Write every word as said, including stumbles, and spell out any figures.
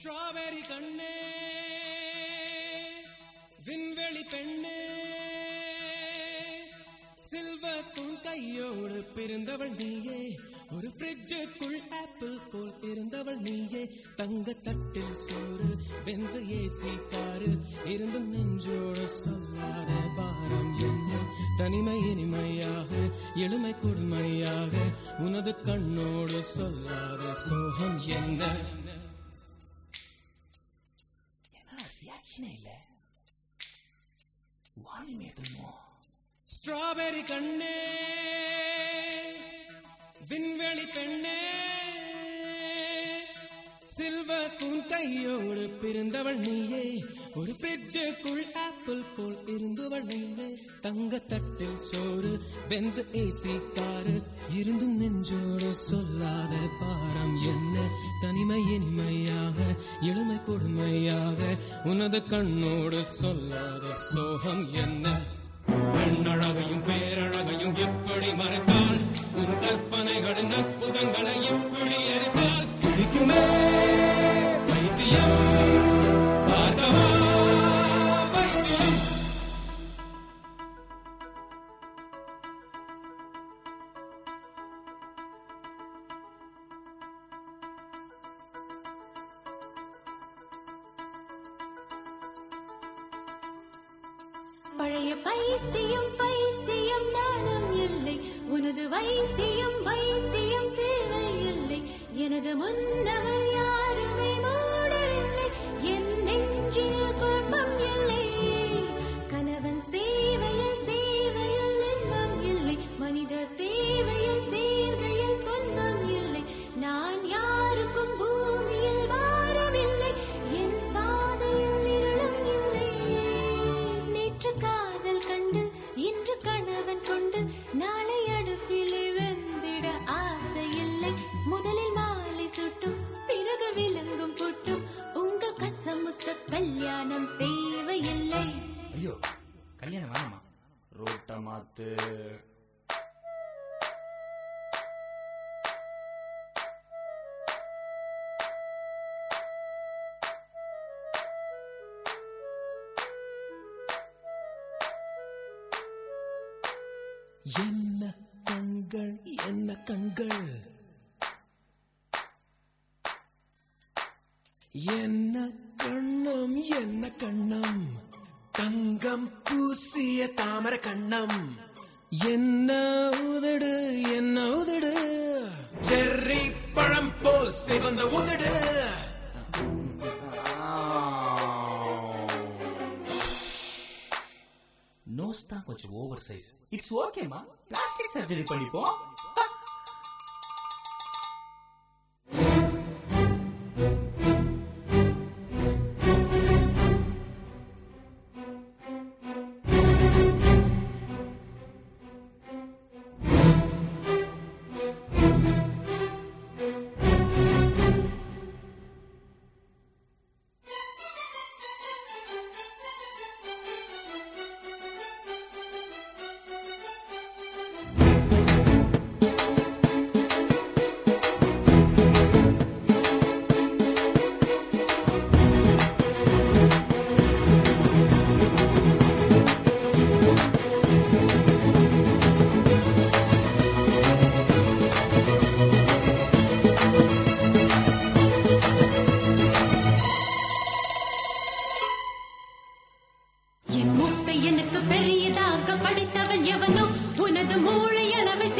Strawberry கண்ணே விண்வெளி பெண்ணே சில்வர் ஸ்பூன் கையோடு பிறந்தவள் நீயே, ஒரு ஃப்ரிட்ஜுக்குள் ஆப்பிள் போல் இருந்தவள் நீயே. தங்க தட்டில் சோறு பென்சு ஏசி காரு இருந்து நெஞ்சோடு சொல்லாத பாரம் என்ன, தனிமை இனிமையாக எளிமை கொடுமையாக உனது கண்ணோடு சொல்லாத சோகம் என்ன. ஸ்ட்ராபெரி கண்ணே விண்வெளி பெண்ணே சில்வர் ஸ்பூன் கையோடு பிறந்தவள் நீயே, ஒரு ஃப்ரிட்ஜுக்குள் ஆப்பிள் போல் இருந்தவள் நீயே. தங்க தட்டில் சோறு பென்ஸ் ஏசி காரு இருந்தும் நெஞ்சோடு சொல்லாத பாரம் என்ன, தனிமை இனிமையாக எளிமை கொடுமையாக உனது கண்ணோடு சொல்லாத சோகம் என்ன. பெண்ணழகையும் பேரழகையும் எப்படி மறைத்தால், உன் கற்பனைகளின் அற்புதங்களை எப்படி எரித்தால், பிடிக்குமே பைத்தியம் பார்க்கவா பைத்தியம். பழைய பைத்தியம் பைத்தியம் நானும் இல்லை, உனது வைத்தியம் வைத்தியம் தேவையில்லை. எனது முன்னவர் யாருமே மூடரில்லை, என் நெஞ்சில் குழப்பம் இல்லை. கணவன் சேவையில் சேவையில் இன்பம் இல்லை, மனித சேவையில் சேர்கையில் துன்பம் இல்லை. நான் யாருக்கும் பூமியில் வாரவில்லை, என் பாதையில் இருளும் இல்லை. நேற்று காதல் கண்டு இன்று கணவன் கொண்டு நாளை அடுப்பிலே வெந்திட ஆசை இல்லை. முதலில் மாலை சுட்டும் பிறகு விலங்கும் புட்டும் உங்கள் கசமுச கல்யாணம் தேவையில்லை. ஐயோ கல்யாணம் வேணாமா, ரோட்ட மாத்து. என்ன கண்கள் என்ன கண்கள், என்ன கண்ணம் என்ன கண்ணம், தங்கம் பூசிய தாமர கண்ணம். என்ன உதடு என்ன உதடு, செர்ரி பழம் போல் சிவந்த உதடு. நோஸ் தான் கொஞ்சம் ஓவர் சைஸ். இட்ஸ் ஓகேமா, பிளாஸ்டிக் சர்ஜரி பண்ணிப்போம். என் மூக்கை எனக்கு பெரியதாக படித்தவன் எவனோ, உனது மூளை அளவை